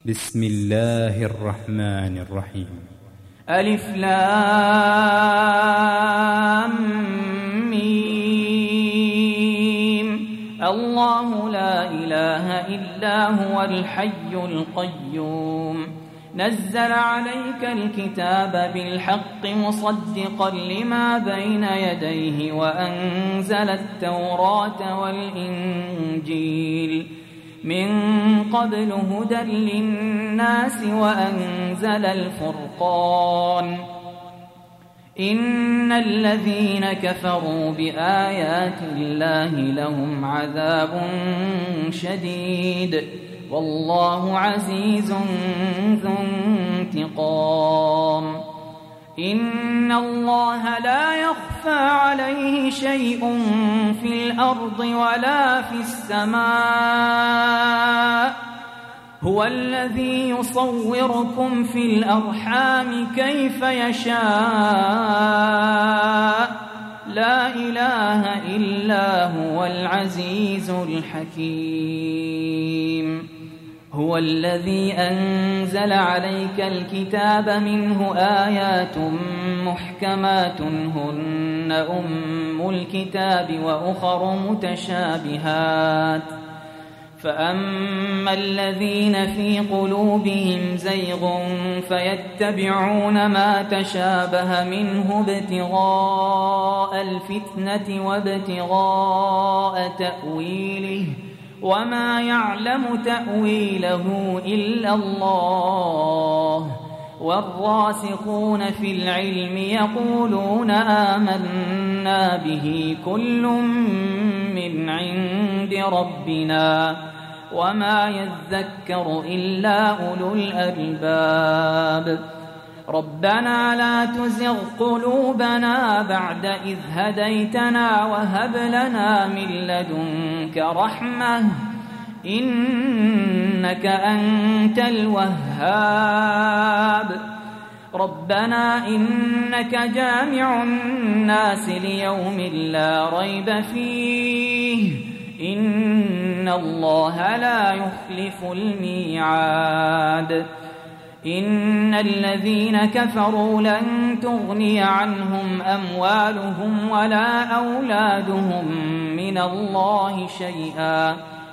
بسم الله الرحمن الرحيم. ألف لام ميم. الله لا إله إلا هو الحي القيوم نزل عليك الكتاب بالحق مصدقا لما بين يديه وأنزل التوراة والإنجيل من قبل هدى للناس وأنزل الفرقان إن الذين كفروا بآيات الله لهم عذاب شديد والله عزيز ذو انتقام إن الله لا يخفى عليه شيء في الأرض ولا في السماء هو الذي يصوركم في الأرحام كيف يشاء لا إله إلا هو العزيز الحكيم هو الذي أنزل عليك الكتاب منه آيات محكمات هن أم الكتاب وأخر متشابهات فأما الذين في قلوبهم زيغ فيتبعون ما تشابه منه ابتغاء الفتنة وابتغاء تأويله وما يعلم تأويله إلا الله والراسخون في العلم يقولون آمنا به كل من عند ربنا وما يذكر إلا أولو الألباب ربنا لا تزغ قلوبنا بعد إذ هديتنا وهب لنا من لدنك رحمة إنك أنت الوهاب ربنا إنك جامع الناس ليوم لا ريب فيه إن الله لا يخلف الميعاد إن الذين كفروا لن تغني عنهم أموالهم ولا أولادهم من الله شيئا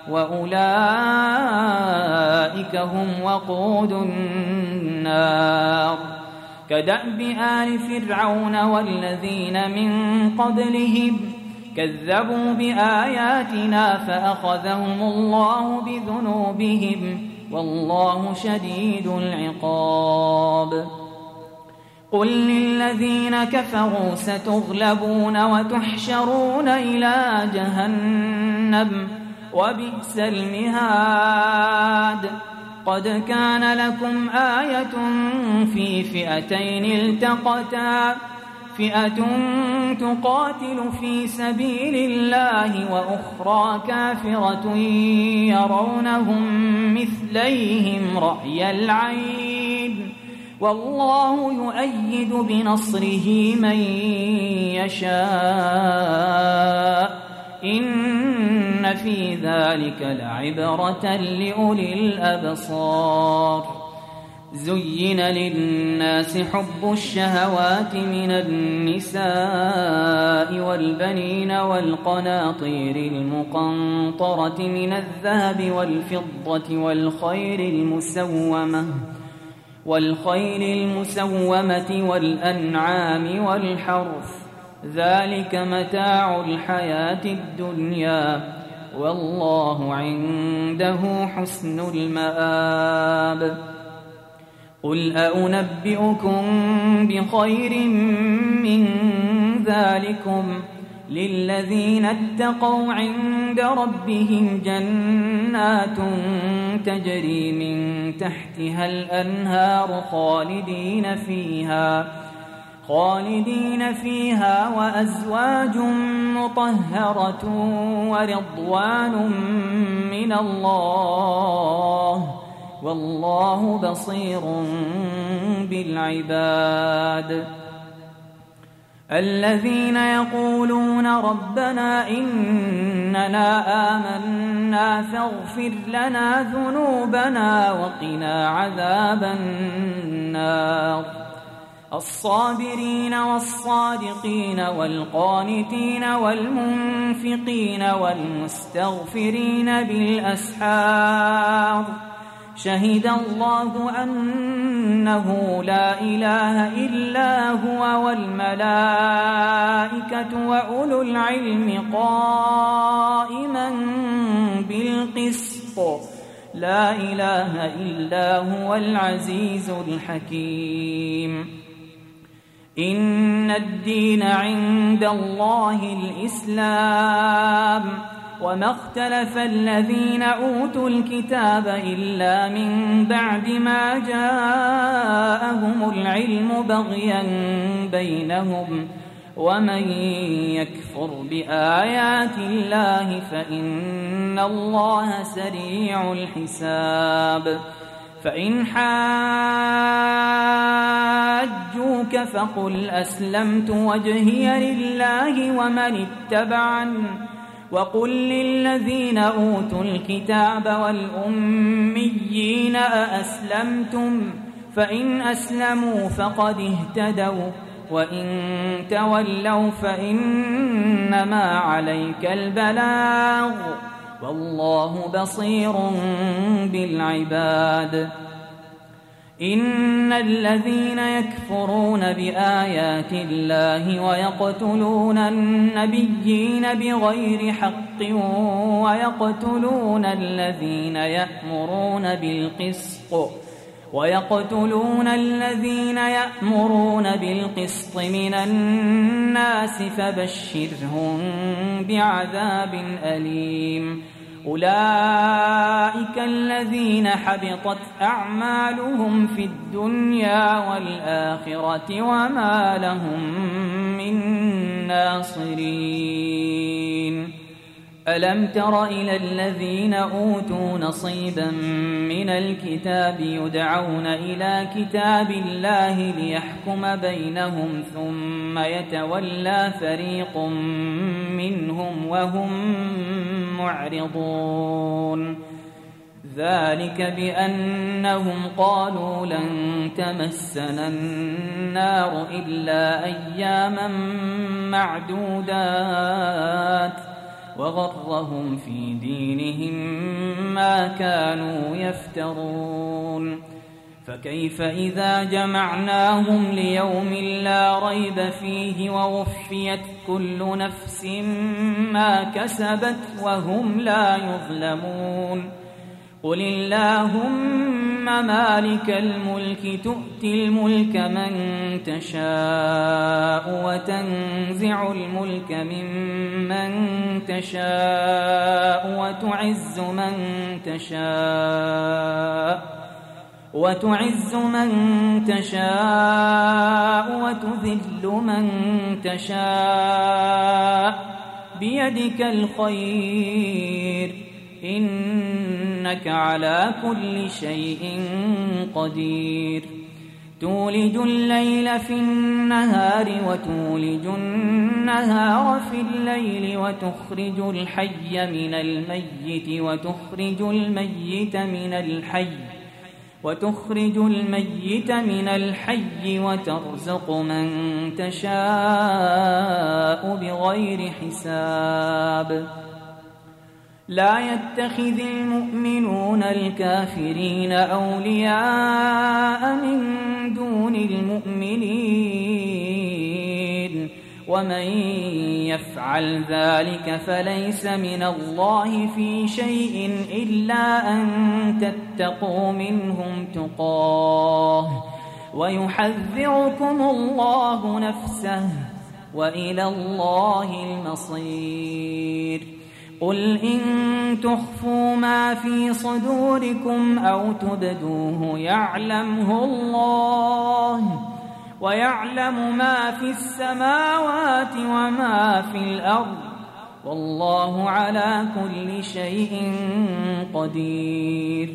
وأولئك هم وقود النار كدأب آل فرعون والذين من قبلهم كذبوا بآياتنا فأخذهم الله بذنوبهم والله شديد العقاب قل للذين كفروا ستغلبون وتحشرون إلى جهنم وبئس المهاد قد كان لكم آية في فئتين التقتا فئة تقاتل في سبيل الله وأخرى كافرة يرونهم مثليهم رأي العين والله يؤيد بنصره من يشاء إن في ذلك لعبرة لأولي الأبصار زين للناس حب الشهوات من النساء والبنين والقناطير المقنطرة من الذهب والفضة والخيل المسومة والأنعام والحرث ذلك متاع الحياة الدنيا والله عنده حسن المآب قل أنبئكم بخير من ذلكم للذين اتقوا عند ربهم جنات تجري من تحتها الأنهار خالدين فيها وأزواج مطهرة ورضوان من الله والله بصير بالعباد الذين يقولون ربنا إننا آمنا فاغفر لنا ذنوبنا وقنا عذاب النار الصابرين والصادقين والقانتين والمنفقين والمستغفرين بالأسحار شهد الله أنه لا إله إلا هو والملائكة وأولو العلم قائما بالقسط لا إله إلا هو العزيز الحكيم إن الدين عند الله الإسلام وما اختلف الذين أوتوا الكتاب إلا من بعد ما جاءهم العلم بغيا بينهم ومن يكفر بآيات الله فإن الله سريع الحساب فإن حاجوك فقل أسلمت وجهي لله ومن اتبعني وقل للذين أوتوا الكتاب والأميين أأسلمتم فإن أسلموا فقد اهتدوا وإن تولوا فإنما عليك البلاغ والله بصير بالعباد إن الذين يكفرون بآيات الله ويقتلون النبيين بغير حق ويقتلون الذين يأمرون بالقسط من الناس فبشرهم بعذاب أليم أولئك الذين حبطت أعمالهم في الدنيا والآخرة وما لهم من ناصرين ألم تر إلى الذين أوتوا نصيبا من الكتاب يدعون إلى كتاب الله ليحكم بينهم ثم يتولى فريق منهم وهم معرضون ذلك بأنهم قالوا لن تمسنا النار إلا أياما معدودات وغرهم في دينهم ما كانوا يفترون فكيف إذا جمعناهم ليوم لا ريب فيه ووفيت كل نفس ما كسبت وهم لا يظلمون قل اللهم مالك الملك تؤتي الملك من تشاء وتنزع الملك ممن تشاء وتعز من تشاء وتذل من تشاء بيدك الخير إنك على كل شيء قدير تولج الليل في النهار وتولج النهار في الليل وتخرج الحي من الميت وتخرج الميت من الحي وترزق من تشاء بغير حساب لا يتخذ المؤمنون الكافرين أولياء من دون المؤمنين ومن يفعل ذلك فليس من الله في شيء إلا أن تتقوا منهم تقاه ويحذركم الله نفسه وإلى الله المصير قل إن تخفوا ما في صدوركم أو تبدوه يعلمه الله ويعلم ما في السماوات وما في الأرض والله على كل شيء قدير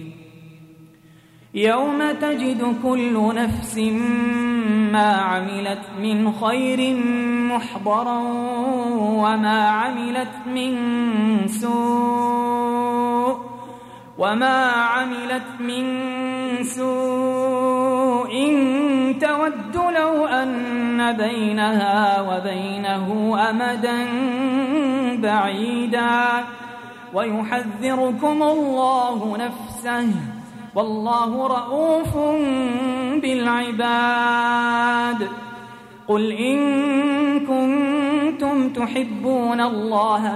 يوم تجد كل نفس ما عملت من خير محضرا وما عملت من سوء تود لو أن بينها وبينه أمدا بعيدا ويحذركم الله نفسه والله رؤوف بالعباد. قل إن كنتم تحبون الله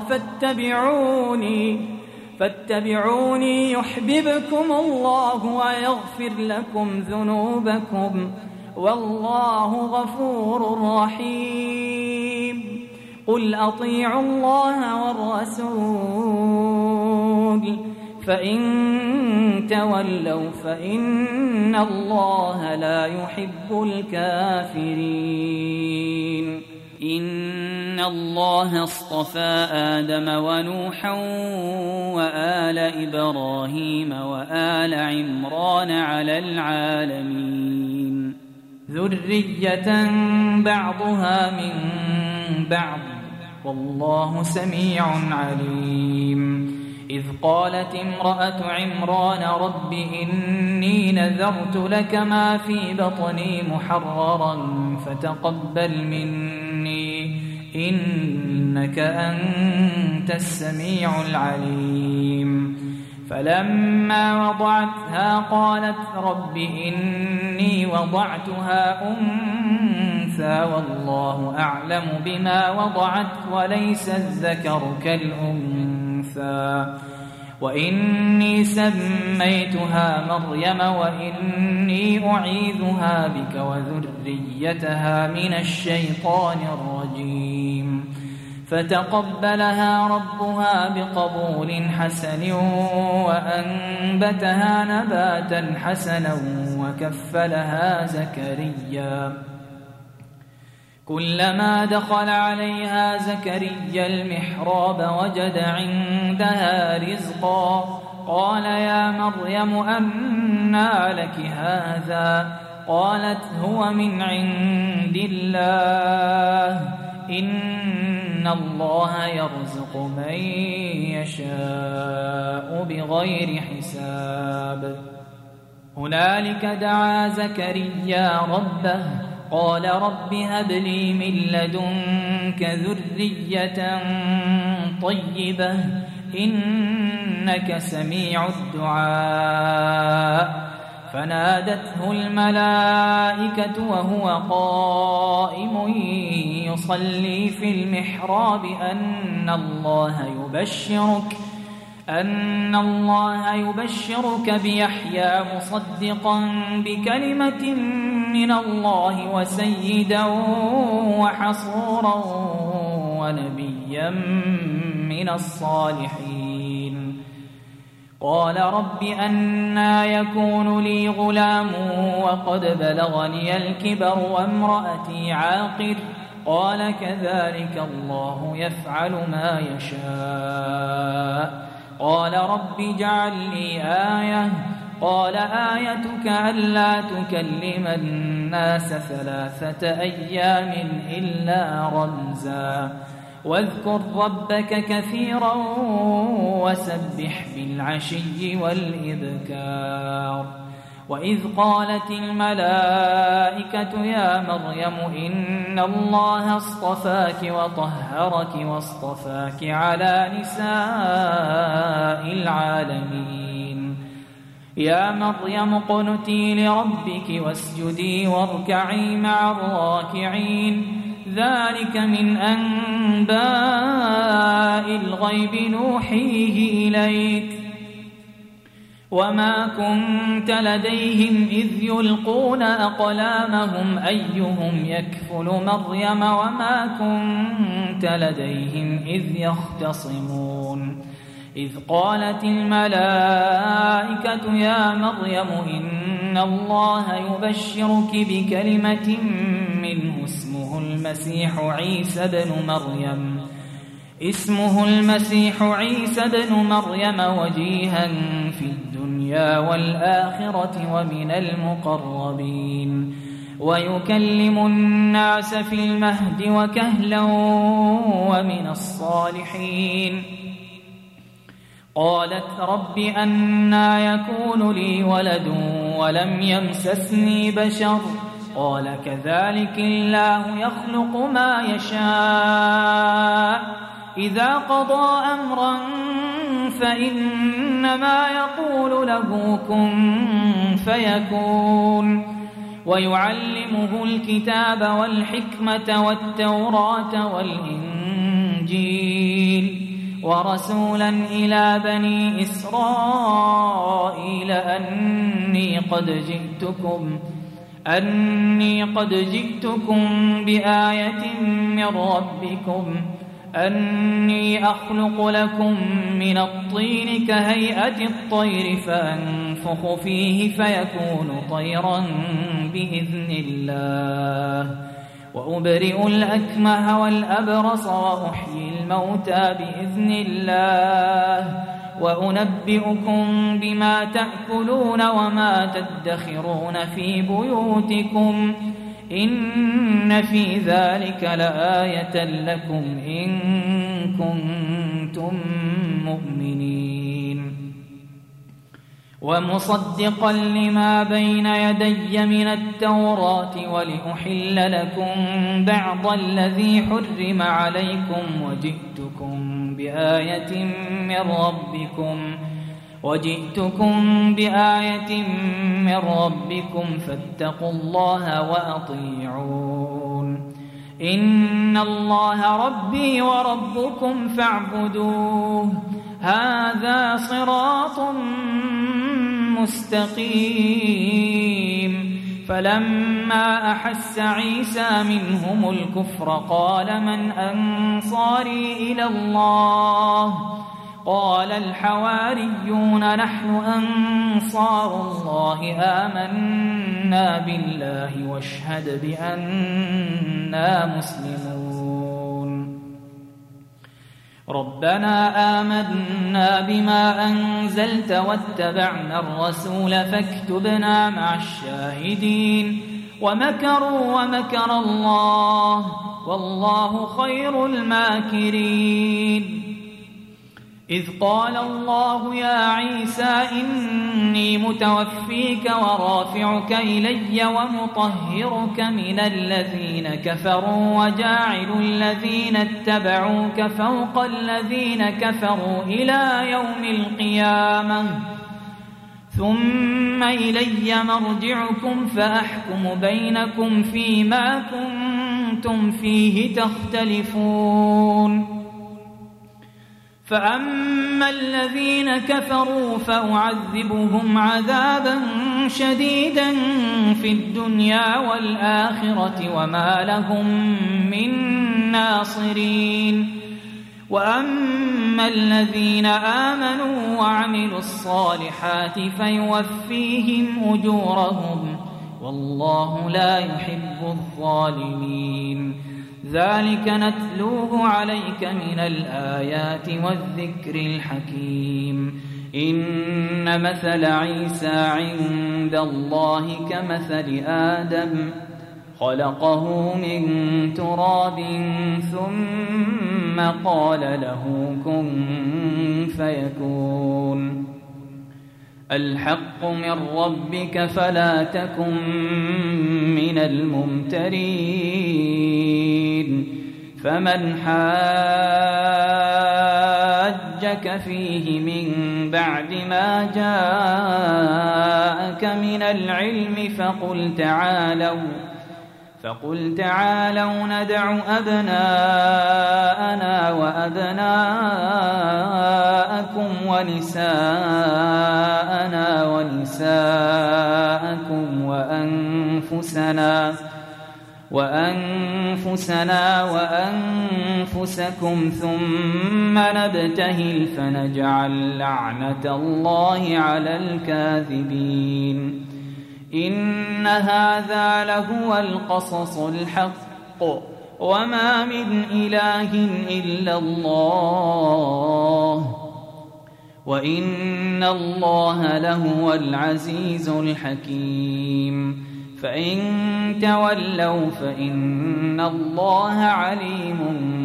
فاتبعوني يحببكم الله ويغفر لكم ذنوبكم والله غفور رحيم. قل أطيعوا الله والرسول فإن تولوا فإن الله لا يحب الكافرين. إن الله اصطفى آدم ونوحا وآل إبراهيم وآل عمران على العالمين ذرية بعضها من بعض والله سميع عليم. إذ قالت امرأة عمران رب إني نذرت لك ما في بطني محررا فتقبل مني إنك أنت السميع العليم. فلما وضعتها قالت رب إني وضعتها أنثى والله أعلم بما وضعت وليس الذكر كالأنثى وإني سميتها مريم وإني أعيذها بك وذريتها من الشيطان الرجيم. فتقبلها ربها بقبول حسن وأنبتها نباتا حسنا وكفلها زكريا. كلما دخل عليها زكريا المحراب وجد عندها رزقا قال يا مريم أنى لك هذا؟ قالت هو من عند الله إن الله يرزق من يشاء بغير حساب. هنالك دعا زكريا ربه قال رب هب لي من لدنك ذرية طيبة إنك سميع الدعاء. فنادته الملائكة وهو قائم يصلي في المحراب أن الله يبشرك بيحيى مصدقا بكلمة من الله وسيدا وحصورا ونبيا من الصالحين. قال رب أنى يكون لي غلام وقد بلغني الكبر وامرأتي عاقر؟ قال كذلك الله يفعل ما يشاء. قال رب اجعل لي آية. قال آيتك ألا تكلم الناس 3 أيام إلا رمزا واذكر ربك كثيرا وسبح بالعشي والإبكار. وإذ قالت الملائكة يا مريم إن الله اصطفاك وطهرك واصطفاك على نساء العالمين. يا مريم اقنتي لربك واسجدي واركعي مع الراكعين. ذلك من أنباء الغيب نوحيه إليك وما كنت لديهم إذ يلقون أقلامهم أيهم يكفل مريم وما كنت لديهم إذ يختصمون. إذ قالت الملائكة يا مريم إن الله يبشرك بكلمة منه اسمه المسيح عيسى بن مريم وجيها في الدنيا والآخرة ومن المقربين. ويكلم الناس في المهد وكهلا ومن الصالحين. قالت رب أنى يكون لي ولد ولم يمسسني بشر قال كذلك الله يخلق ما يشاء إذا قضى أمرا فإنما يقول له كن فيكون. ويعلمه الكتاب والحكمة والتوراة والإنجيل ورسولا إلى بني إسرائيل أني قد جئتكم بآية من ربكم أني أخلق لكم من الطين كهيئة الطير فأنفخ فيه فيكون طيرا بإذن الله وأبرئ الأكمه والأبرص وأحيي الموتى بإذن الله وأنبئكم بما تأكلون وما تدخرون في بيوتكم إن في ذلك لآية لكم إن كنتم مؤمنين. ومصدقا لما بين يدي من التوراة ولأحل لكم بعض الذي حرم عليكم وجئتكم بآية من ربكم فاتقوا الله وأطيعون. إن الله ربي وربكم فاعبدوه هذا صراط مستقيم. فلما أحس عيسى منهم الكفر قال من أنصاري إلى الله قال الحواريون نحن أنصار الله آمنا بالله واشهد بأننا مسلمون. ربنا آمنا بما أنزلت واتبعنا الرسول فاكتبنا مع الشاهدين. ومكروا ومكر الله والله خير الماكرين. إذ قال الله يا عيسى إني متوفيك ورافعك إلي ومطهرك من الذين كفروا وجاعل الذين اتبعوك فوق الذين كفروا إلى يوم القيامة ثم إلي مرجعكم فأحكم بينكم فيما كنتم فيه تختلفون. فأما الذين كفروا فأعذبهم عذابا شديدا في الدنيا والآخرة وما لهم من ناصرين. وأما الذين آمنوا وعملوا الصالحات فيوفيهم أجورهم والله لا يحب الظالمين. ذلك نتلوه عليك من الآيات والذكر الحكيم. إن مثل عيسى عند الله كمثل آدم خلقه من تراب ثم قال له كن فيكون. الحق من ربك فلا تكن من الممترين. فمن حاجك فيه من بعد ما جاءك من العلم فقل تعالوا ندع أبناءنا وأبناءكم ونساءنا ونساءكم وأنفسنا وأنفسكم ثم نبتهل فنجعل لعنة الله على الكاذبين. إن هذا لهو القصص الحق وما من إله إلا الله وإن الله لهو العزيز الحكيم. فإن تولوا فإن الله عليم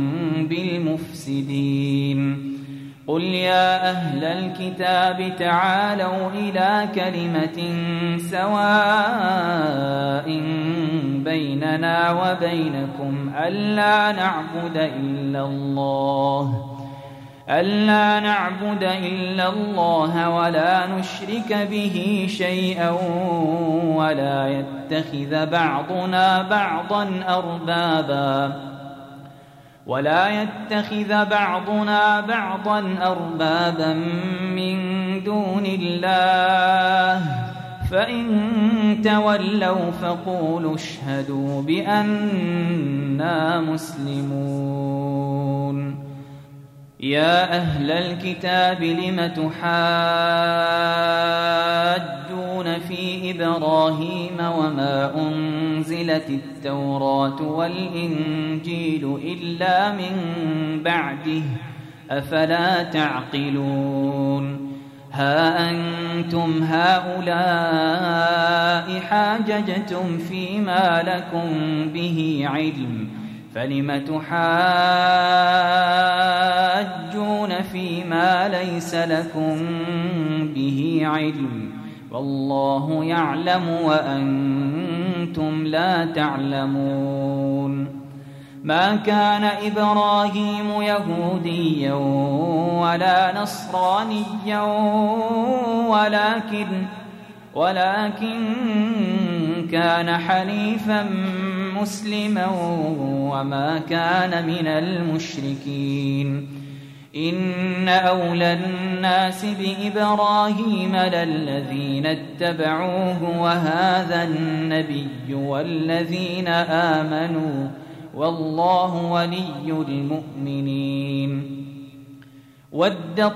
بالمفسدين قل يا أهل الكتاب تعالوا إلى كلمة سواء بيننا وبينكم ألا نعبد إلا الله ولا نشرك به شيئا ولا يتخذ بعضنا بعضا أربابا من دون الله فإن تولوا فقولوا اشهدوا بأننا مسلمون يا أهل الكتاب لم تحاجون في إبراهيم وما أنزلت التوراة والإنجيل إلا من بعده أفلا تعقلون ها أنتم هؤلاء حاججتم فيما لكم به علم فلم تحاجون فيما ليس لكم به علم والله يعلم وأنتم لا تعلمون ما كان إبراهيم يهوديا ولا نصرانيا ولكن كان حنيفا مسلما وما كان من المشركين إن أولى الناس بإبراهيم للذين اتبعوه وهذا النبي والذين آمنوا والله ولي المؤمنين ودت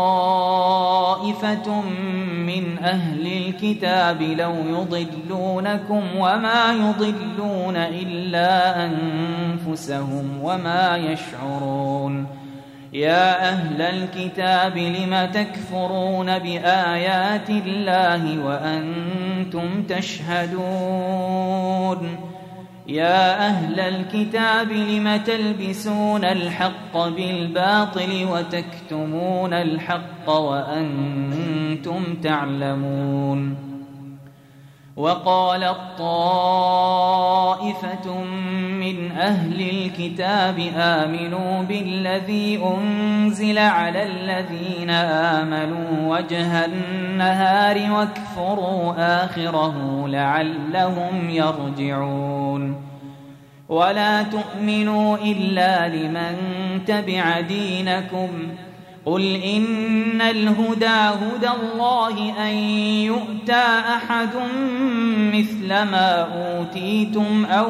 طائفة من أهل الكتاب لو يضلونكم وما يضلون إلا أنفسهم وما يشعرون يا أهل الكتاب لم تكفرون بآيات الله وأنتم تشهدون يا أهل الكتاب لم تلبسون الحق بالباطل وتكتمون الحق وأنتم تعلمون وقالت طائفة من أهل الكتاب آمنوا بالذي أنزل على الذين آمنوا وجه النهار واكفروا آخره لعلهم يرجعون ولا تؤمنوا إلا لمن تبع دينكم قل إن الهدى هدى الله أن يؤتى أحد مثل ما أوتيتم أو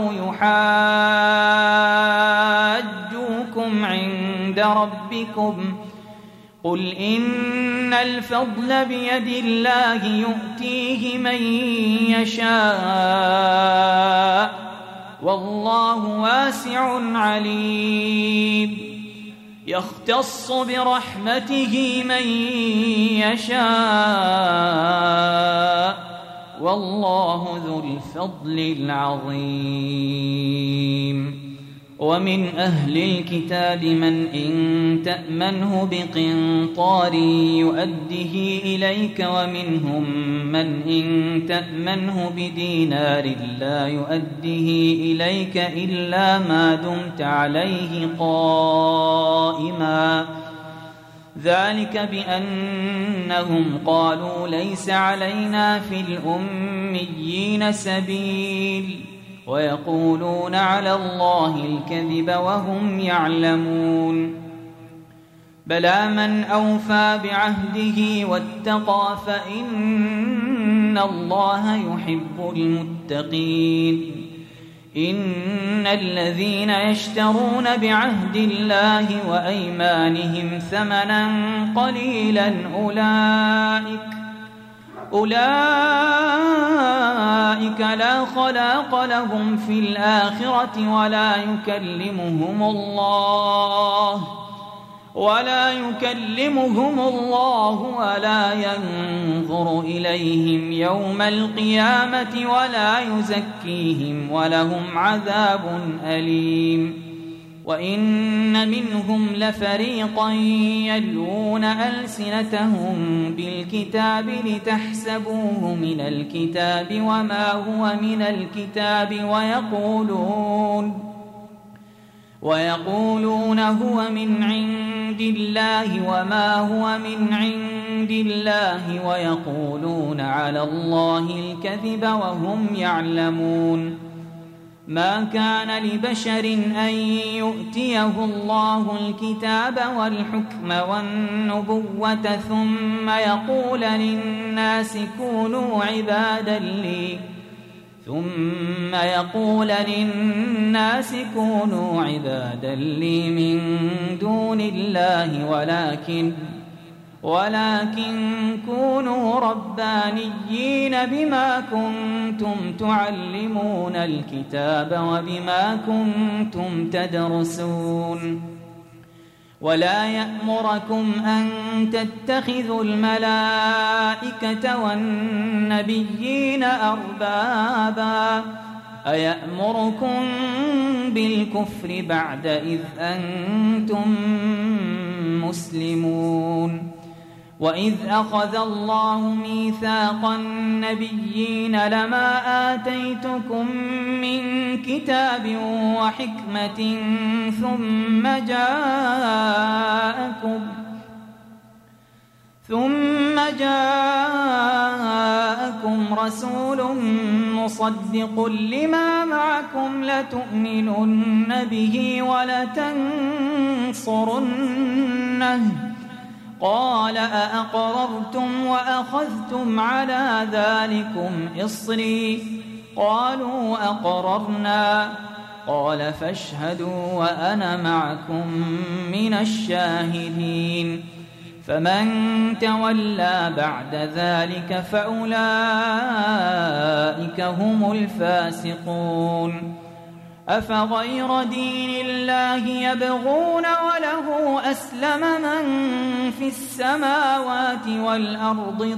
يحاجوكم عند ربكم قل إن الفضل بيد الله يؤتيه من يشاء والله واسع عليم يختص برحمته من يشاء والله ذو الفضل العظيم ومن أهل الكتاب من إن تأمنه بقنطار يؤده إليك ومنهم من إن تأمنه بدينار لا يؤده إليك إلا ما دمت عليه قائما ذلك بأنهم قالوا ليس علينا في الأميين سبيل ويقولون على الله الكذب وهم يعلمون بلى من أوفى بعهده واتقى فإن الله يحب المتقين إن الذين يشترون بعهد الله وأيمانهم ثمنا قليلا أولئك لا خلاق لهم في الآخرة ولا يكلمهم الله ولا ينظر إليهم يوم القيامة ولا يزكيهم ولهم عذاب أليم. وإن منهم لفريقا يلوون ألسنتهم بالكتاب لتحسبوه من الكتاب وما هو من الكتاب ويقولون هو من عند الله وما هو من عند الله ويقولون على الله الكذب وهم يعلمون. ما كان لبشر أن يؤتيه الله الكتاب والحكم والنبوة ثم يقول للناس كونوا عبادا لي من دون الله ولكن كونوا ربانيين بما كنتم تعلمون الكتاب وبما كنتم تدرسون. ولا يأمركم أن تتخذوا الملائكة والنبيين أربابا أيأمركم بالكفر بعد إذ أنتم مسلمون. وإذ أخذ الله ميثاق النبيين لما آتيتكم من كتاب وحكمة ثم جاءكم رسول مصدق لما معكم لتؤمنن به ولتنصرنه قال أأقررتم وأخذتم على ذلكم إصري قالوا أقررنا قال فاشهدوا وأنا معكم من الشاهدين. فمن تولى بعد ذلك فأولئك هم الفاسقون. أفغير دين الله يبغون وله أسلم من في السماوات والأرض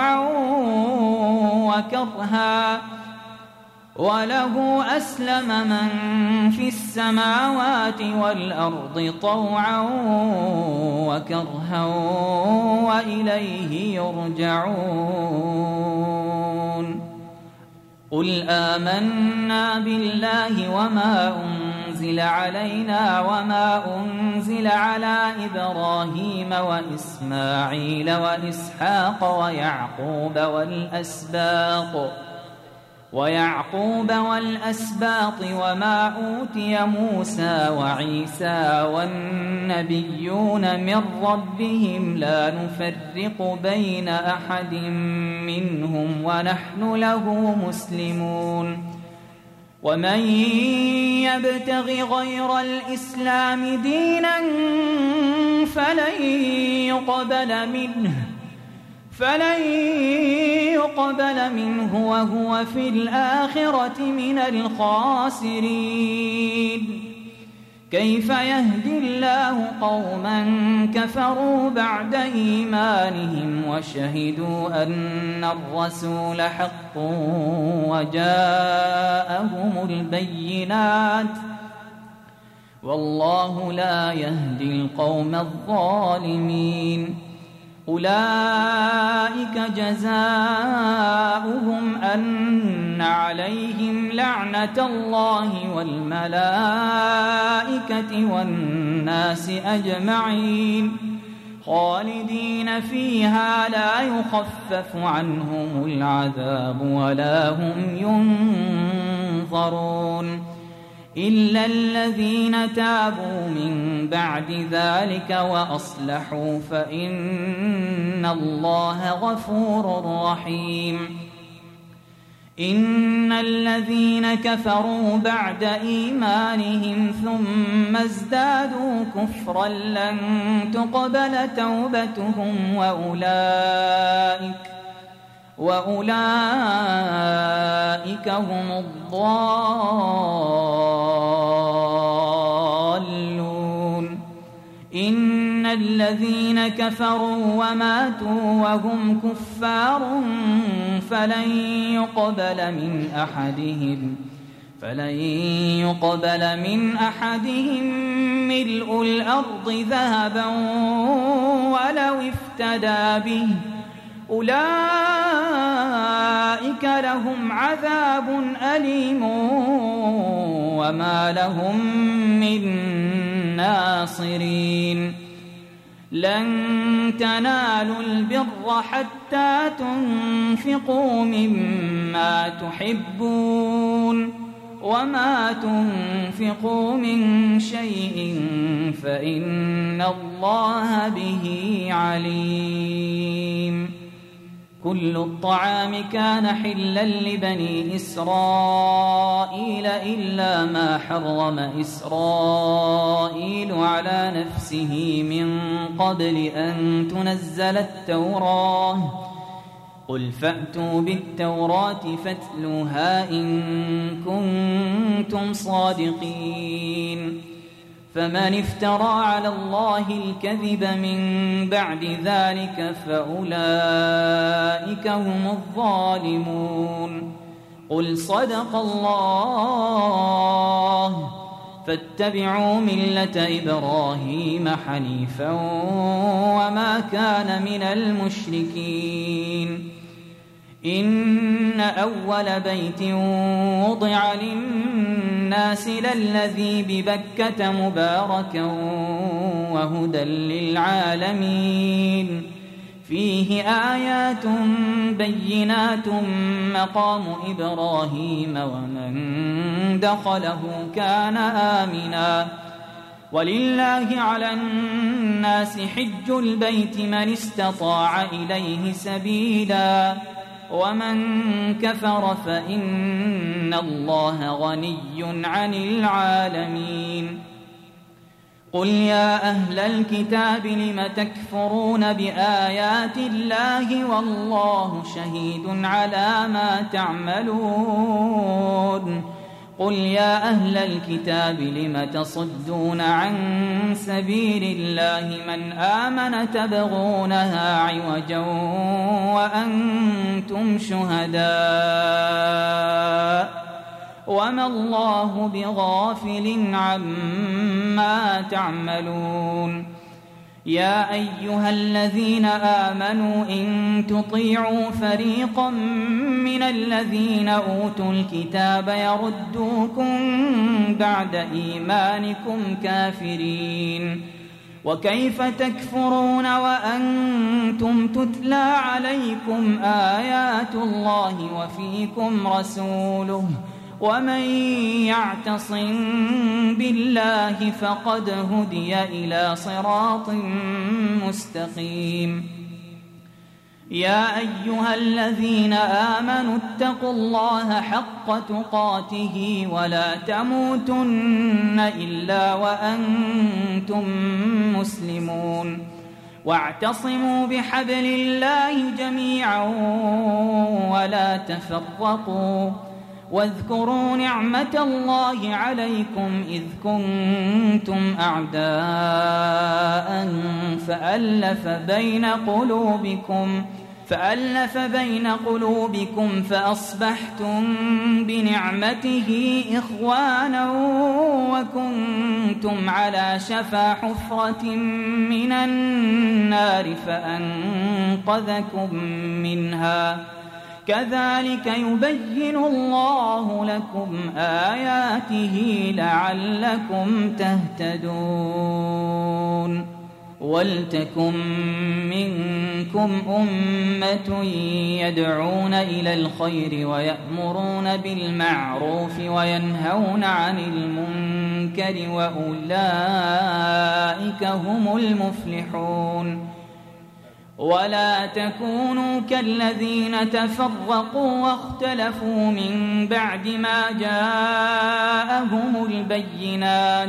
طوعا وكرها وإليه يرجعون. قل آمنا بالله وما أنزل علينا وما أنزل على إبراهيم وإسماعيل وإسحاق ويعقوب والأسباط وما أوتي موسى وعيسى والنبيون من ربهم لا نفرق بين أحد منهم ونحن له مسلمون. ومن يبتغ غير الإسلام دينا فلن يقبل منه وهو في الآخرة من الخاسرين. كيف يهدي الله قوما كفروا بعد إيمانهم وشهدوا أن الرسول حق وجاءهم البينات والله لا يهدي القوم الظالمين. أولئك جزاؤهم أن عليهم لعنة الله والملائكة والناس أجمعين خالدين فيها لا يخفف عنهم العذاب ولا هم ينظرون إلا الذين تابوا من بعد ذلك وأصلحوا فإن الله غفور رحيم. إن الذين كفروا بعد إيمانهم ثم ازدادوا كفرا لن تقبل توبتهم وأولئك هم الضالون. إن الذين كفروا وماتوا وهم كفار فلن يقبل من أحدهم ملء الأرض ذهبا ولو افتدى به أولئك لهم عذاب أليم وما لهم من ناصرين لن تنالوا البر حتى تنفقوا مما تحبون وما تنفقوا من شيء فإن الله به عليم. كل الطعام كان حلا لبني إسرائيل إلا ما حرم إسرائيل على نفسه من قبل أن تنزل التوراة قل فأتوا بالتوراة فاتلوها إن كنتم صادقين. فمن افترى على الله الكذب من بعد ذلك فأولئك هم الظالمون. قل صدق الله فاتبعوا ملة إبراهيم حنيفا وما كان من المشركين. إن أول بيت وضع للناس للذي ببكة مباركا وهدى للعالمين فيه آيات بينات مقام إبراهيم ومن دخله كان آمنا ولله على الناس حج البيت من استطاع إليه سبيلا ومن كفر فإن الله غني عن العالمين. قل يا أهل الكتاب لم تكفرون بآيات الله والله شهيد على ما تعملون. قل يا أهل الكتاب لم تصدون عن سبيل الله من آمن تبغونها عوجا وأنتم شهداء وما الله بغافل عما تعملون. يا أيها الذين آمنوا إن تطيعوا فريقا من الذين أوتوا الكتاب يردوكم بعد إيمانكم كافرين وكيف تكفرون وأنتم تتلى عليكم آيات الله وفيكم رسوله ومن يعتصم بالله فقد هدي إلى صراط مستقيم. يا أيها الذين آمنوا اتقوا الله حق تقاته ولا تموتن إلا وأنتم مسلمون واعتصموا بحبل الله جميعا ولا تفرقوا واذكروا نعمة الله عليكم إذ كنتم أعداء فألف بين قلوبكم فأصبحتم بنعمته إخوانا وكنتم على شفا حفرة من النار فأنقذكم منها كذلك يبين الله لكم آياته لعلكم تهتدون. ولتكن منكم أمة يدعون إلى الخير ويأمرون بالمعروف وينهون عن المنكر وأولئك هم المفلحون. ولا تكونوا كالذين تفرقوا واختلفوا من بعد ما جاءهم البينات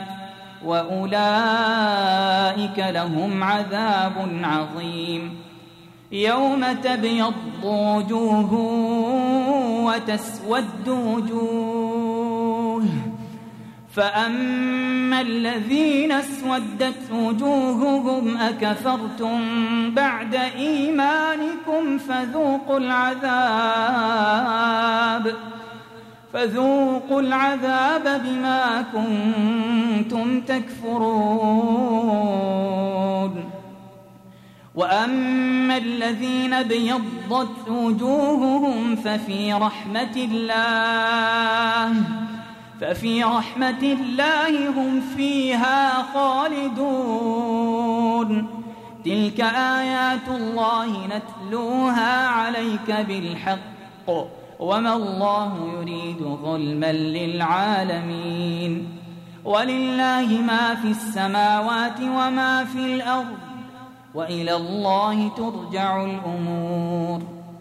وأولئك لهم عذاب عظيم. يوم تبيض وجوه وتسود وجوه فأما الذين اسودت وجوههم أكفرتم بعد إيمانكم فذوقوا العذاب بما كنتم تكفرون. وأما الذين ابيضت وجوههم ففي رحمة الله هم فيها خالدون. تلك آيات الله نتلوها عليك بالحق وما الله يريد ظلما للعالمين. ولله ما في السماوات وما في الأرض وإلى الله ترجع الأمور.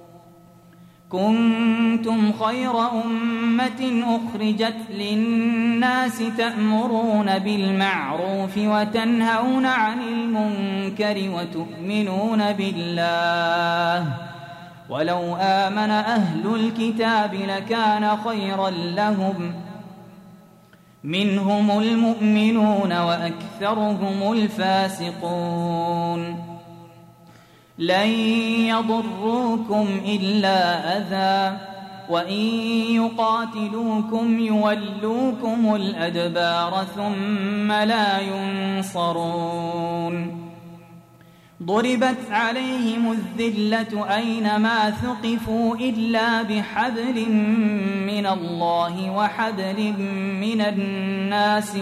كنتم خير أمة أخرجت للناس تأمرون بالمعروف وتنهون عن المنكر وتؤمنون بالله. ولو آمن أهل الكتاب لكان خيرا لهم منهم المؤمنون وأكثرهم الفاسقون. لن يضروكم إلا أذى وإن يقاتلوكم يولوكم الأدبار ثم لا ينصرون. ضربت عليهم الذلة أينما ثقفوا إلا بحبل من الله وحبل من الناس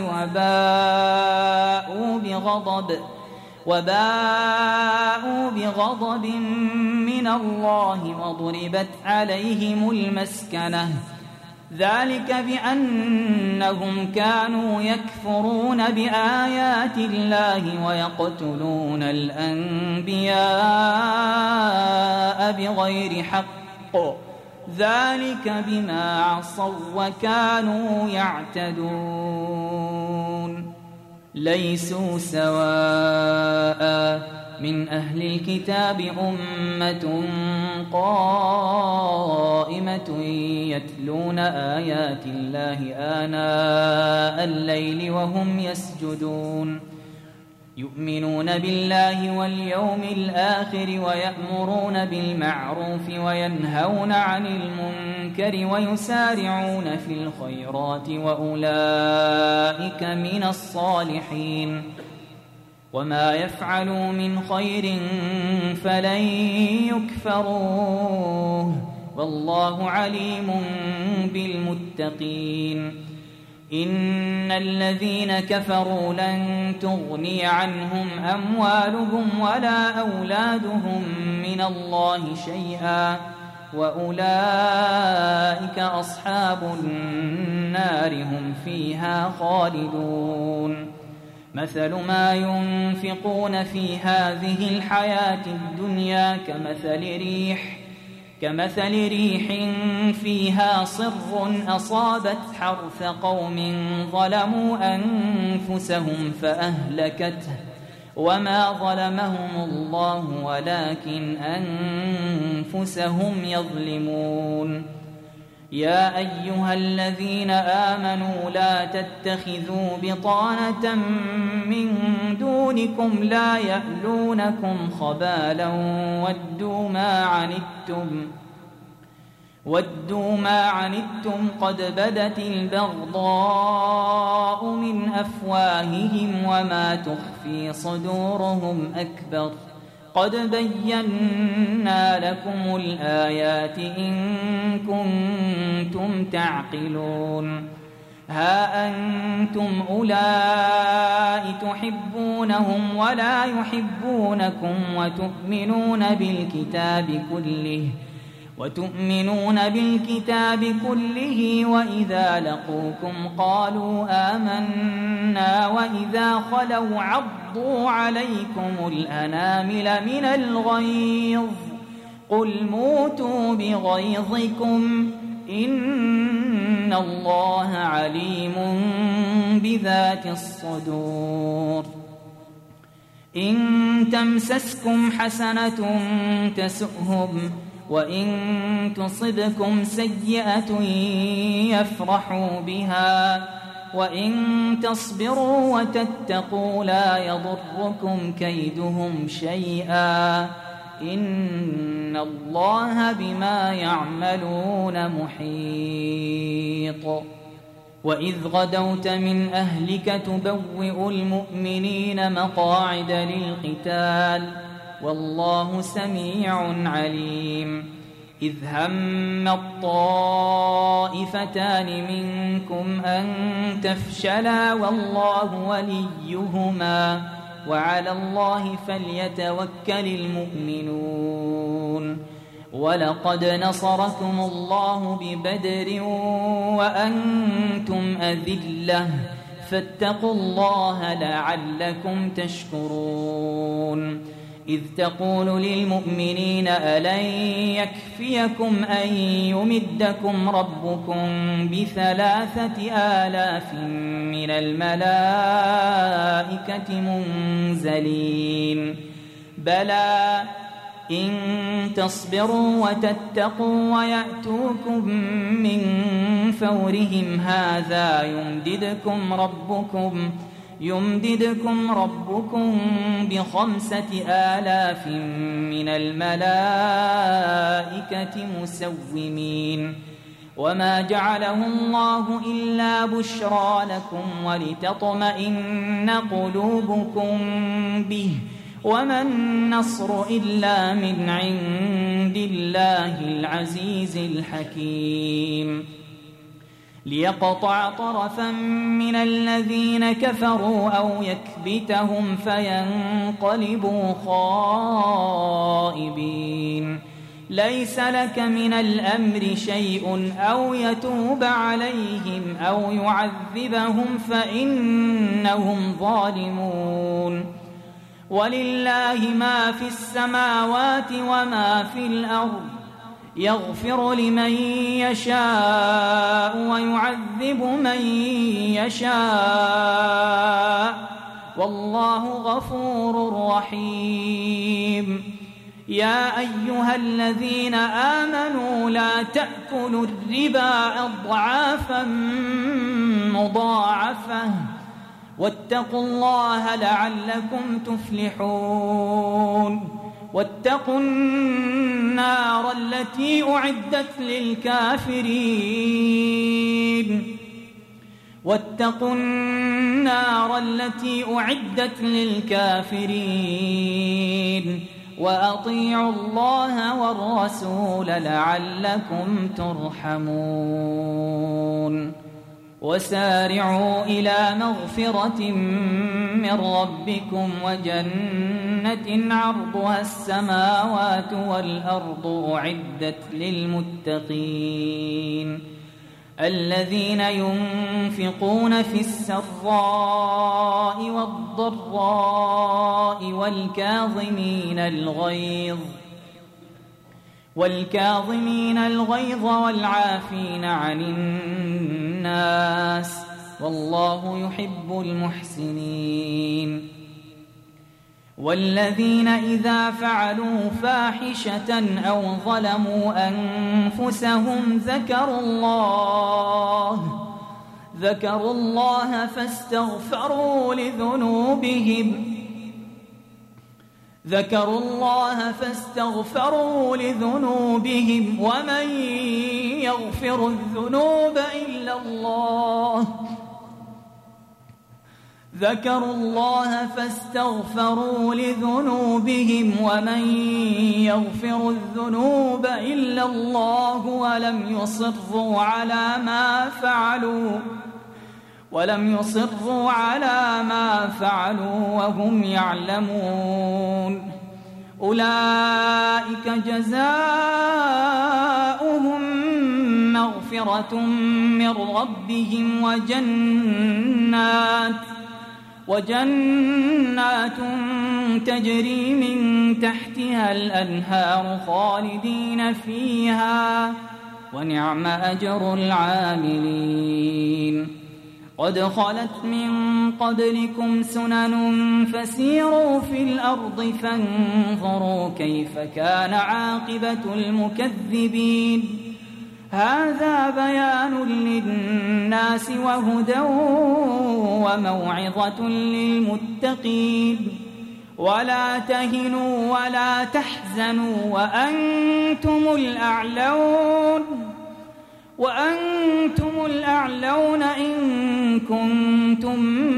وباءوا بغضب من الله وضربت عليهم المسكنة. ذلك بأنهم كانوا يكفرون بآيات الله ويقتلون الأنبياء بغير حق. ذلك بما عصوا وكانوا يعتدون. ليسوا سواء من أهل الكتاب أمة قائمة يتلون آيات الله آناء الليل وهم يسجدون. يؤمنون بالله واليوم الآخر ويأمرون بالمعروف وينهون عن المنكر ويسارعون في الخيرات وأولئك من الصالحين. وما يفعلوا من خير فلن يكفروه والله عليم بالمتقين. إن الذين كفروا لن تغني عنهم أموالهم ولا أولادهم من الله شيئا وأولئك أصحاب النار هم فيها خالدون. مثل ما ينفقون في هذه الحياة الدنيا كمثل ريح فيها صر أصابت حرث قوم ظلموا أنفسهم فأهلكته وما ظلمهم الله ولكن أنفسهم يظلمون. يا أيها الذين آمنوا لا تتخذوا بطانة من دونكم لا يألونكم خبالا ودوا ما عنتم قد بدت البغضاء من أفواههم وما تخفي صدورهم أكبر. قد بينا لكم الآيات إن كنتم تعقلون. ها أنتم أولئك تحبونهم ولا يحبونكم وتؤمنون بالكتاب كله وإذا لقوكم قالوا آمنا وإذا خلوا عضوا عليكم الأنامل من الغيظ قل موتوا بغيظكم إن الله عليم بذات الصدور. إن تمسسكم حسنة تسؤهم وإن تصبكم سيئة يفرحوا بها وإن تصبروا وتتقوا لا يضركم كيدهم شيئا إن الله بما يعملون محيط وإذ غدوت من أهلك تبوئ المؤمنين مقاعد للقتال والله سميع عليم إذ هم الطائفتان منكم أن تفشلا والله وليهما وعلى الله فليتوكل المؤمنون ولقد نصركم الله ببدر وأنتم أذلة فاتقوا الله لعلكم تشكرون إذ تقول للمؤمنين ألن يكفيكم أن يمدكم ربكم ب3,000 من الملائكة منزلين بلى إن تصبروا وتتقوا ويأتوكم من فورهم هذا يمددكم ربكم ب5,000 من الملائكة مسومين وما جعله الله إلا بشرى لكم ولتطمئن قلوبكم به وما النصر إلا من عند الله العزيز الحكيم ليقطع طرفا من الذين كفروا أو يكبتهم فينقلبوا خائبين ليس لك من الأمر شيء أو يتوب عليهم أو يعذبهم فإنهم ظالمون ولله ما في السماوات وما في الأرض يغفر لمن يشاء ويعذب من يشاء والله غفور رحيم يا أيها الذين آمنوا لا تأكلوا الربا أضعافا مضاعفة واتقوا الله لعلكم تفلحون واتقوا النار التي أعدت للكافرين وأطيعوا الله والرسول لعلكم ترحمون وسارعوا إلى مغفرة من ربكم وجنة عرضها السماوات والأرض أعدت للمتقين الذين ينفقون في السراء والضراء والكاظمين الغيظ والعافين عن الناس والله يحب المحسنين والذين إذا فعلوا فاحشة أو ظلموا أنفسهم ذكروا الله فاستغفروا لذنوبهم ومن يغفر الذنوب إلا الله ولم يصروا على ما فعلوا وهم يعلمون أولئك جزاؤهم مغفرة من ربهم وجنات تجري من تحتها الأنهار خالدين فيها ونعم أجر العاملين قد خلت من قبلكم سنن فسيروا في الأرض فانظروا كيف كان عاقبة المكذبين هذا بيان للناس للناس وهدى وموعظة للمتقين ولا تهنوا ولا تحزنوا وأنتم الأعلون إن كنتم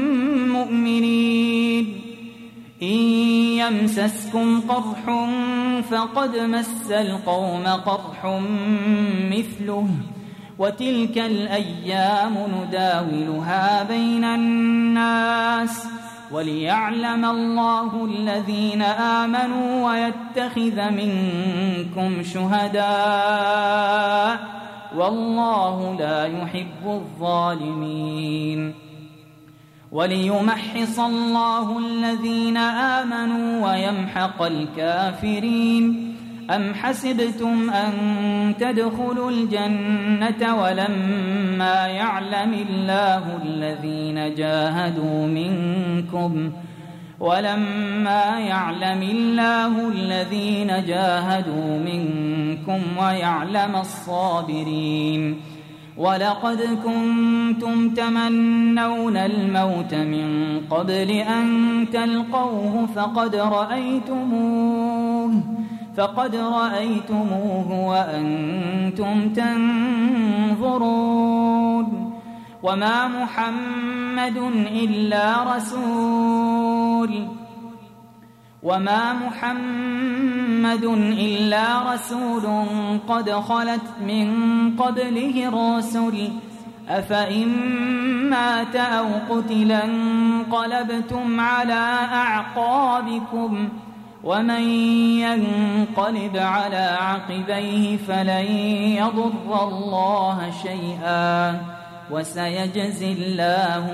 مؤمنين إن يمسسكم قرح فقد مس القوم قرح مثله وتلك الأيام نداولها بين الناس وليعلم الله الذين آمنوا ويتخذ منكم شهداء والله لا يحب الظالمين وليمحص الله الذين آمنوا ويمحق الكافرين أم حسبتم أن تدخلوا الجنة ولما يعلم الله الذين جاهدوا منكم ويعلم الصابرين ولقد كنتم تمنون الموت من قبل أن تلقوه فقد رأيتموه وأنتم تنظرون وما محمد إلا رسول قد خلت من قبله الرسل أفإن مات أو قتل انقلبتم على أعقابكم ومن ينقلب على عقبيه فلن يضر الله شيئا وسيجزي الله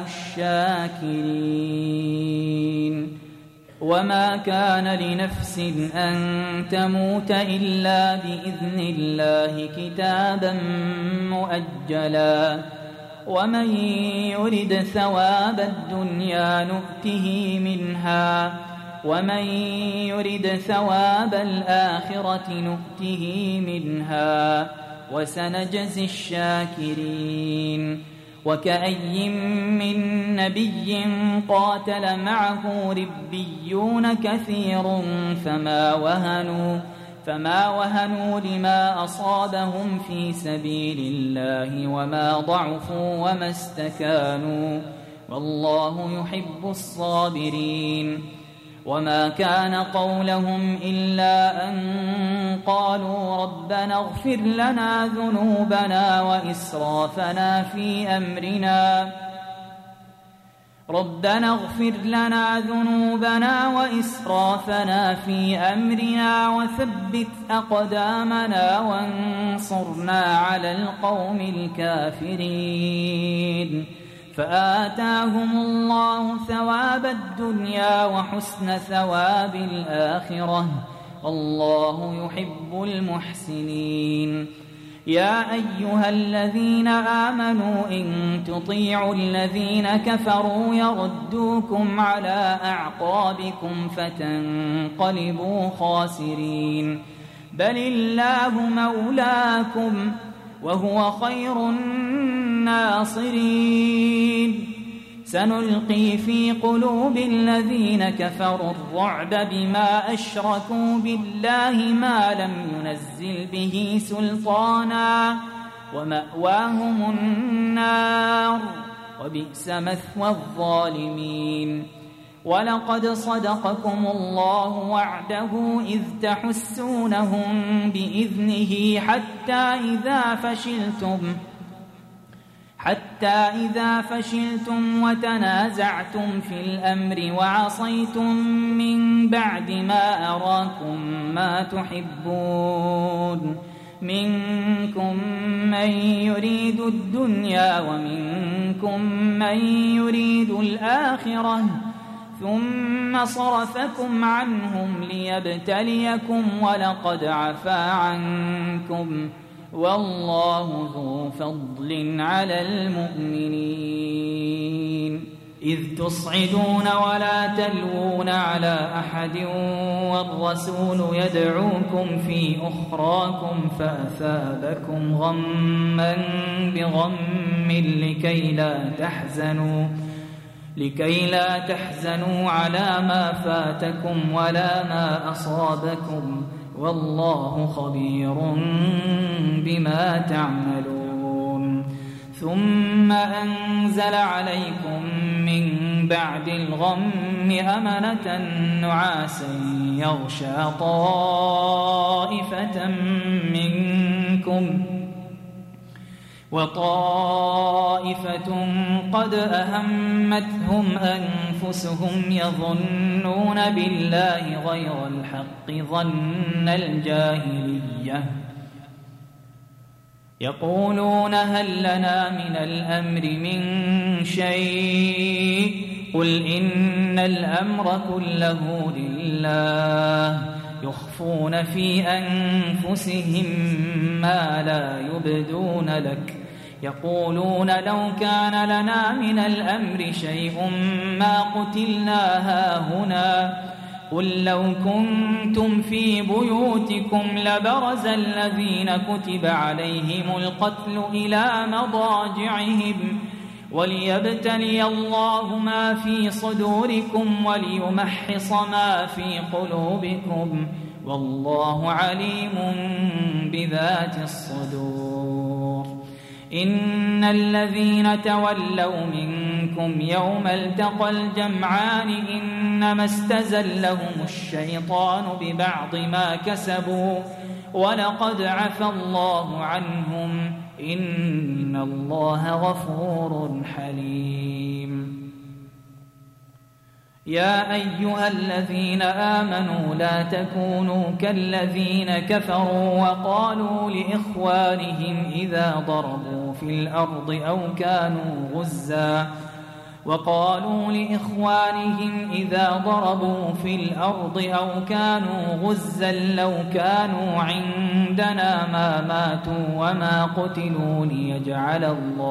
الشاكرين وما كان لنفس أن تموت إلا بإذن الله كتابا مؤجلا ومن يرد ثواب الدنيا نؤته منها ومن يرد ثواب الآخرة نؤته منها وسنجزي الشاكرين وكأي من نبي قاتل معه ربيون كثير فما وهنوا لما أصابهم في سبيل الله وما ضعفوا وما استكانوا والله يحب الصابرين وما كان قولهم إلا أن قالوا ربنا اغفر لنا ذنوبنا وإسرافنا في أمرنا وثبت أقدامنا وانصرنا على القوم الكافرين فآتاهم الله ثواب الدنيا وحسن ثواب الآخرة والله يحب المحسنين يا أيها الذين آمنوا إن تطيعوا الذين كفروا يردوكم على أعقابكم فتنقلبوا خاسرين بل الله مولاكم وهو خير الناصرين سنلقي في قلوب الذين كفروا الرعب بما أشركوا بالله ما لم ينزل به سلطانا ومأواهم النار وبئس مثوى الظالمين ولقد صدقكم الله وعده إذ تحسونهم بإذنه حتى إذا فشلتم وتنازعتم في الأمر وعصيتم من بعد ما أراكم ما تحبون منكم من يريد الدنيا ومنكم من يريد الآخرة ثم صرفكم عنهم ليبتليكم ولقد عفا عنكم والله ذو فضل على المؤمنين إذ تصعدون ولا تلوون على أحد والرسول يدعوكم في أخراكم فأثابكم غما بغم لكي لا تحزنوا على ما فاتكم ولا ما أصابكم والله خبير بما تعملون ثم أنزل عليكم من بعد الغم أمنة نعاسا يغشى طائفة منكم وطائفة قد أهمتهم أنفسهم يظنون بالله غير الحق ظن الجاهلية يقولون هل لنا من الأمر من شيء قل إن الأمر كله لله يخفون في أنفسهم ما لا يبدون لك يقولون لو كان لنا من الأمر شيء ما قتلنا هاهنا قل لو كنتم في بيوتكم لبرز الذين كتب عليهم القتل إلى مضاجعهم وليبتلي الله ما في صدوركم وليمحص ما في قلوبكم والله عليم بذات الصدور إن الذين تولوا منكم يوم التقى الجمعان إنما استزلهم الشيطان ببعض ما كسبوا ولقد عفى الله عنهم إن الله غفور حليم يا أيها الذين آمنوا لا تكونوا كالذين كفروا وقالوا لإخوانهم إذا ضربوا في الأرض أو كانوا غزا لو كانوا عندنا ما ماتوا وما قتلوا ليجعل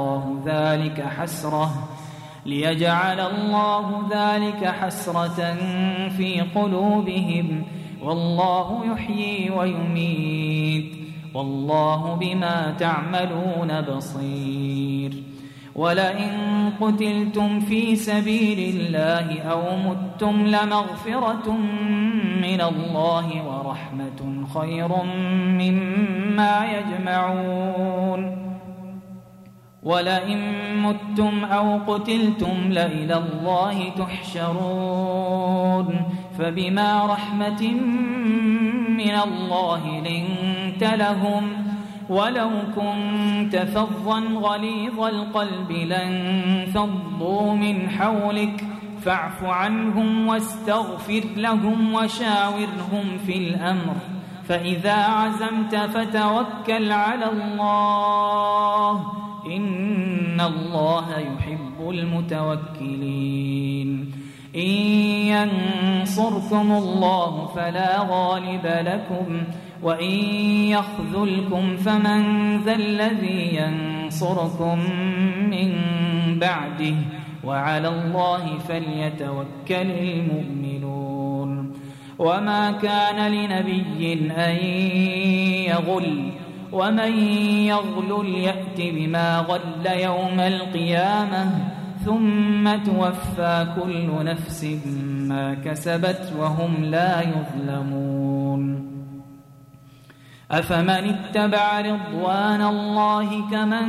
الله ذلك حسرة في قلوبهم والله يحيي ويميت والله بما تعملون بصير ولئن قتلتم في سبيل الله أو متم لمغفرة من الله ورحمة خير مما يجمعون ولئن متم أو قتلتم لإلى الله تحشرون فبما رحمة من الله لنت لهم ولو كنت فظا غليظ القلب لانفضوا من حولك فاعف عنهم واستغفر لهم وشاورهم في الأمر فإذا عزمت فتوكل على الله إن الله يحب المتوكلين إن ينصركم الله فلا غالب لكم وإن يخذلكم فمن ذا الذي ينصركم من بعده وعلى الله فليتوكل المؤمنون وما كان لنبي أن يغل ومن يغلل يأت بما غل يوم القيامة ثم توفى كل نفس ما كسبت وهم لا يظلمون أفمن اتبع رضوان الله كمن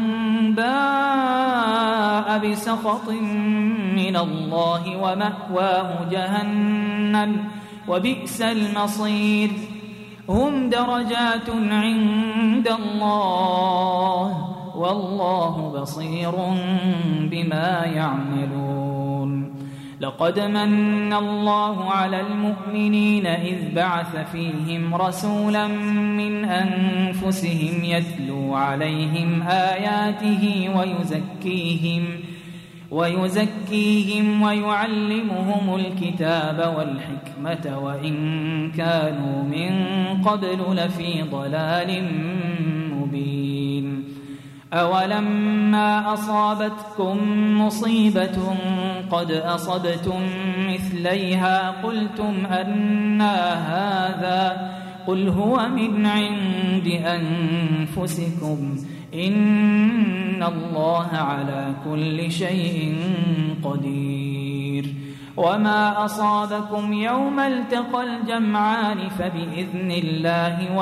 باء بسخط من الله ومأواه جهنم وبئس المصير هم درجات عند الله والله بصير بما يعملون لقد من الله على المؤمنين إذ بعث فيهم رسولا من أنفسهم يتلو عليهم آياته ويزكيهم ويعلمهم الكتاب والحكمة وإن كانوا من قبل لفي ضلال مبين أولما أصابتكم مصيبة قد أصبتم مثليها قلتم أنى هذا قل هو من عند أنفسكم إن الله على كل شيء قدير وما أصابكم يوم التقى الجمعان فبإذن الله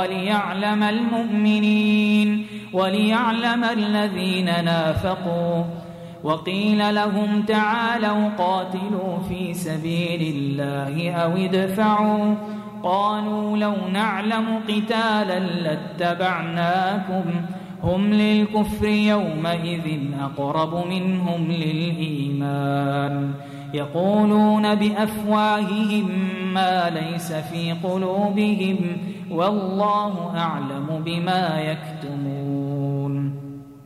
وليعلم الذين نافقوا وقيل لهم تعالوا قاتلوا في سبيل الله أو ادفعوا قالوا لو نعلم قتالا لاتبعناكم هم للكفر يومئذ أقرب منهم للإيمان يقولون بأفواههم ما ليس في قلوبهم والله أعلم بما يكتمون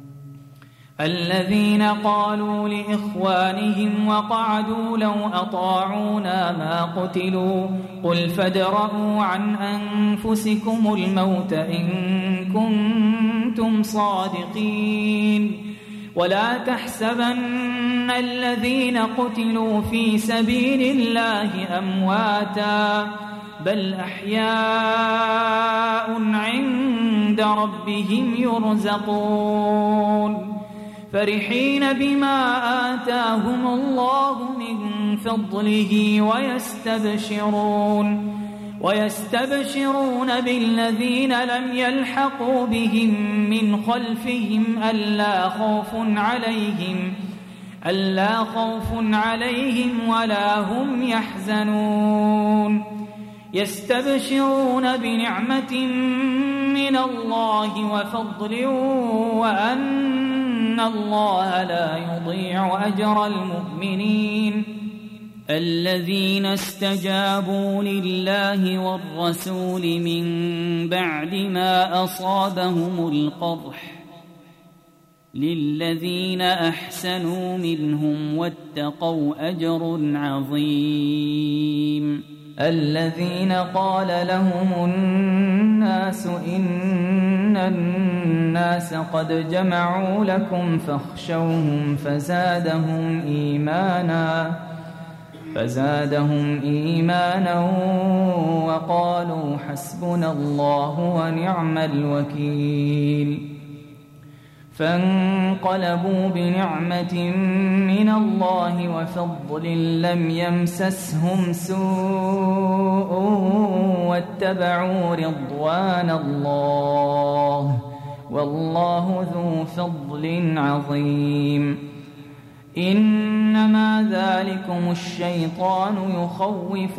الذين قالوا لإخوانهم وقعدوا لو أطاعونا ما قتلوا قل فادرءوا عن أنفسكم الموت إن كنتم صادقين ولا تحسبن الذين قتلوا في سبيل الله أمواتا بل أحياء عند ربهم يرزقون فرحين بما آتاهم الله من فضله ويستبشرون بالذين لم يلحقوا بهم من خلفهم ألا خوف عليهم ولا هم يحزنون يستبشرون بنعمة من الله وفضل وأن الله لا يضيع أجر المؤمنين الذين استجابوا لله والرسول من بعد ما أصابهم القرح للذين أحسنوا منهم واتقوا أجر عظيم الذين قال لهم الناس إن الناس قد جمعوا لكم فاخشوهم فزادهم إيمانا وقالوا حسبنا الله ونعم الوكيل فانقلبوا بنعمة من الله وفضل لم يمسسهم سوء واتبعوا رضوان الله والله ذو فضل عظيم إنما ذلكم الشيطان يخوف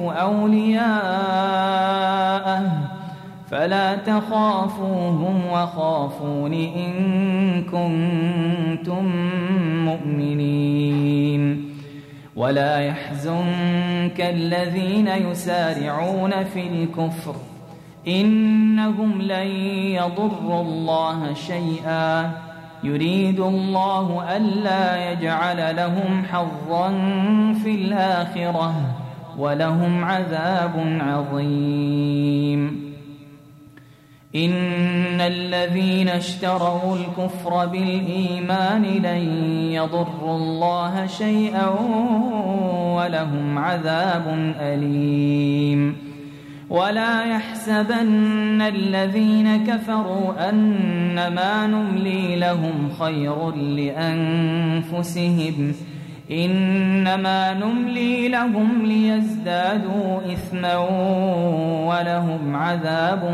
أولياءه فلا تخافوهم وخافون إن كنتم مؤمنين ولا يحزنك الذين يسارعون في الكفر إنهم لن يضروا الله شيئا يريد الله ألا يجعل لهم حظا في الآخرة ولهم عذاب عظيم إن الذين اشتروا الكفر بالإيمان لن يضروا الله شيئا ولهم عذاب أليم ولا يحسبن الذين كفروا أنما نملي لهم خير لأنفسهم إنما نملي لهم ليزدادوا إثما ولهم عذاب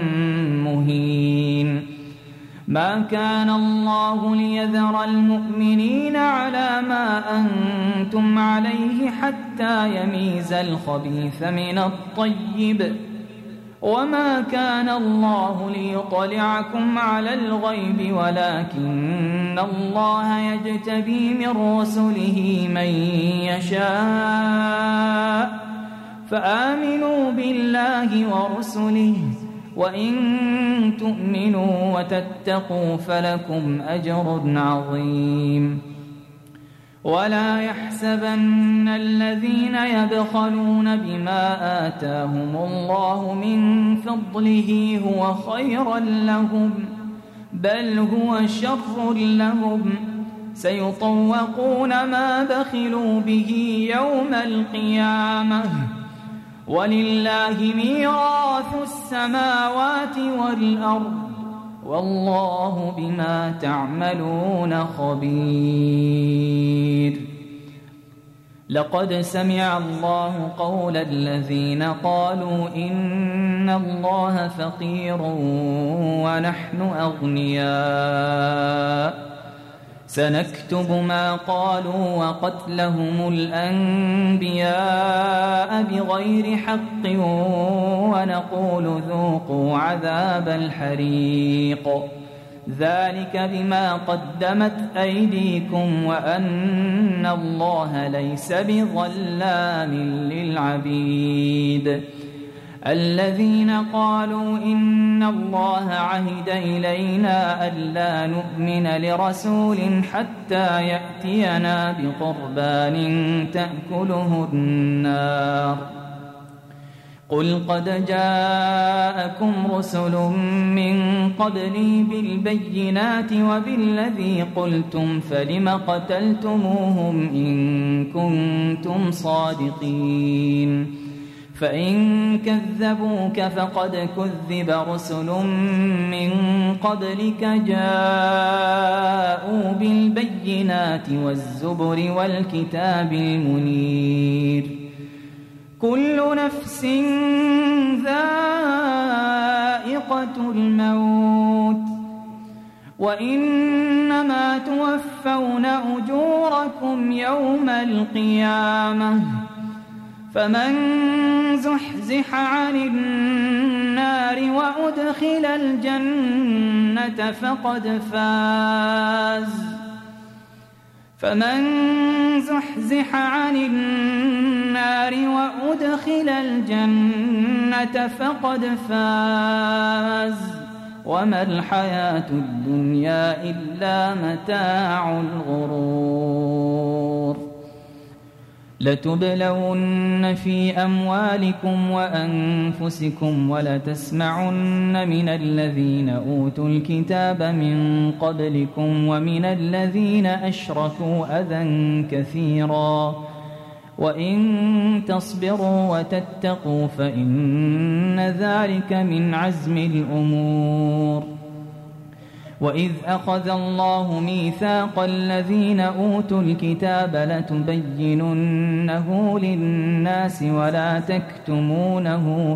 مهين ما كان الله ليذر المؤمنين على ما أنتم عليه حتى يميز الخبيث من الطيب وما كان الله ليطلعكم على الغيب ولكن الله يجتبي من رسله من يشاء فآمنوا بالله ورسله وإن تؤمنوا وتتقوا فلكم أجر عظيم ولا يحسبن الذين يبخلون بما آتاهم الله من فضله هو خيرا لهم بل هو شر لهم سيطوقون ما بخلوا به يوم القيامة ولله ميراث السماوات والأرض والله بما تعملون خبير. لقد سمع الله قول الذين قالوا إن الله فقير ونحن أغنياء سنكتب ما قالوا وقتلهم الأنبياء بغير حق ونقول ذوقوا عذاب الحريق ذلك بما قدمت أيديكم وأن الله ليس بظلام للعبيد. الذين قالوا إن الله عهد إلينا ألا نؤمن لرسول حتى يأتينا بقربان تأكله النار قل قد جاءكم رسل من قبلي بالبينات وبالذي قلتم فلم قتلتموهم إن كنتم صادقين فإن كذبوك فقد كذب رسل من قبلك جاءوا بالبينات والزبر والكتاب المنير كل نفس ذائقة الموت وإنما توفون أجوركم يوم القيامة فمن زحزح عن النار وأدخل الجنة فقد فاز وما الحياة الدنيا إلا متاع الغرور. لتبلون في أموالكم وأنفسكم ولتسمعن من الذين أوتوا الكتاب من قبلكم ومن الذين أشركوا أذى كثيرا وإن تصبروا وتتقوا فإن ذلك من عزم الأمور. وإذ أخذ الله ميثاق الذين أوتوا الكتاب لتبيننه للناس ولا تكتمونه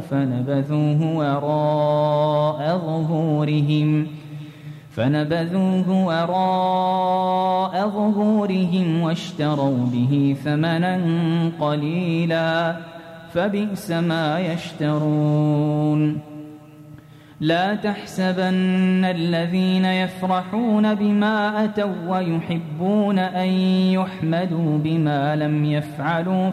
فنبذوه وراء ظهورهم واشتروا به ثمنا قليلا فبئس ما يشترون. لا تحسبن الذين يفرحون بما أتوا ويحبون أن يحمدوا بما لم يفعلوا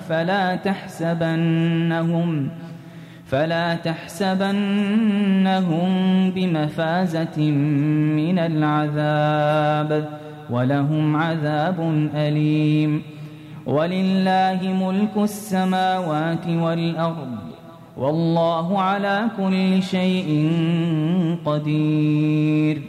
فلا تحسبنهم بمفازة من العذاب ولهم عذاب أليم. ولله ملك السماوات والأرض والله على كل شيء قدير.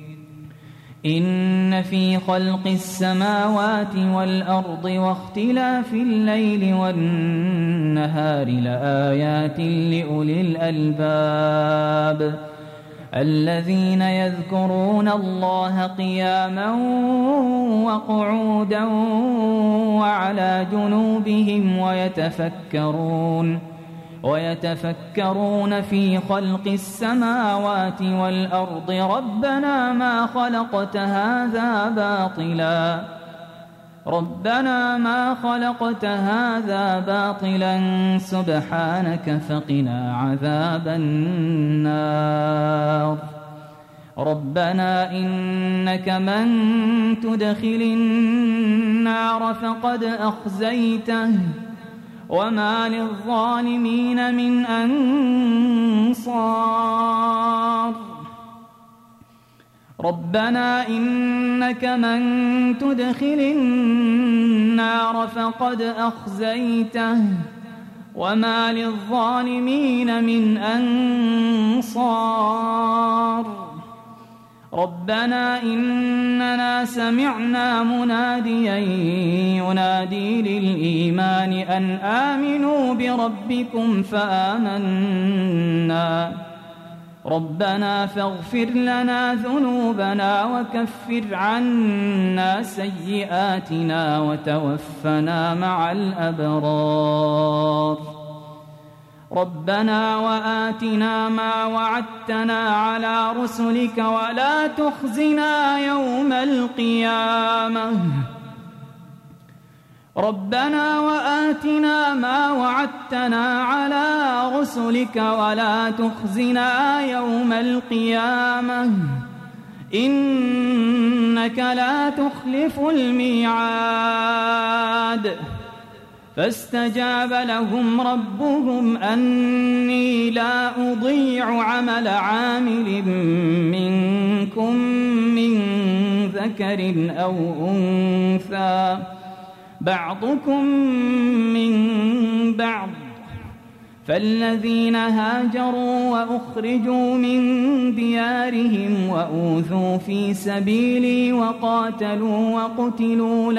إن في خلق السماوات والأرض واختلاف الليل والنهار لآيات لأولي الألباب الذين يذكرون الله قياما وقعودا وعلى جنوبهم ويتفكرون في خلق السماوات والأرض ربنا ما خلقت هذا باطلا سبحانك فقنا عذاب النار. ربنا إنك من تدخل النار فقد أخزيته وما للظالمين من أنصار. ربنا إنك من تدخل النار فقد أخزيته وما للظالمين من أنصار. ربنا إننا سمعنا مناديا ينادي للإيمان أن آمنوا بربكم فآمنا ربنا فاغفر لنا ذنوبنا وكفر عنا سيئاتنا وتوفنا مع الأبرار ربنا وآتنا ما وعدتنا على رسلك ولا تخزنا يوم القيامة ربنا وآتنا ما وعدتنا على رسلك ولا تخزنا يوم القيامة إنك لا تخلف الميعاد فاستجاب لهم ربهم أني لا أضيع عمل عامل منكم من ذكر أو أنثى بعضكم من بعض فالذين هاجروا وأخرجوا من ديارهم وأوذوا في سبيلي وقاتلوا وقتلوا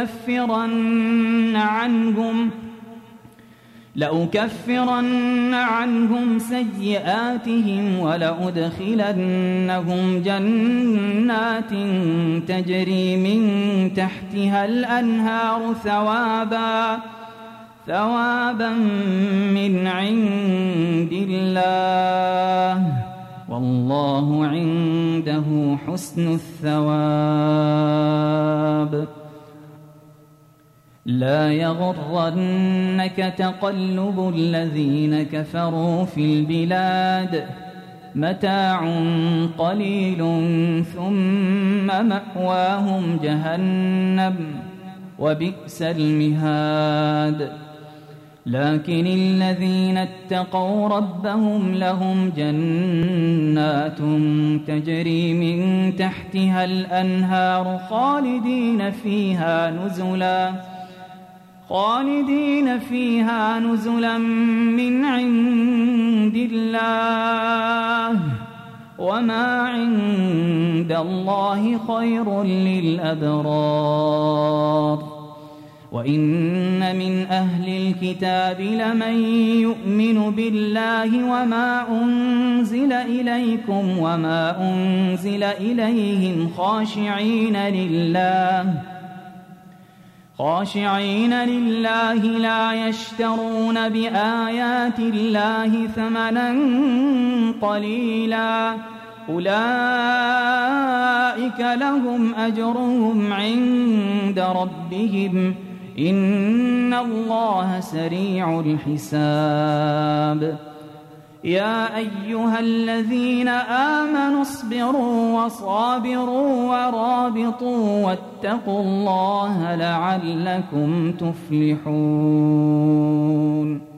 لأكفرن عنهم سيئاتهم ولأدخلنهم جنات تجري من تحتها الأنهار ثوابا من عند الله والله عنده حسن الثواب لا يغرنك تقلب الذين كفروا في البلاد متاع قليل ثم مأواهم جهنم وبئس المهاد لكن الذين اتقوا ربهم لهم جنات تجري من تحتها الأنهار خالدين فيها نزلا من عند الله وما عند الله خير للأبرار وإن من أهل الكتاب لمن يؤمن بالله وما أنزل إليكم وما أنزل إليهم خاشعين لله لا يشترون بآيات الله ثمنا قليلا أولئك لهم أجرهم عند ربهم إن الله سريع الحساب يا أيها الذين آمنوا اصبروا وصابروا ورابطوا واتقوا الله لعلكم تفلحون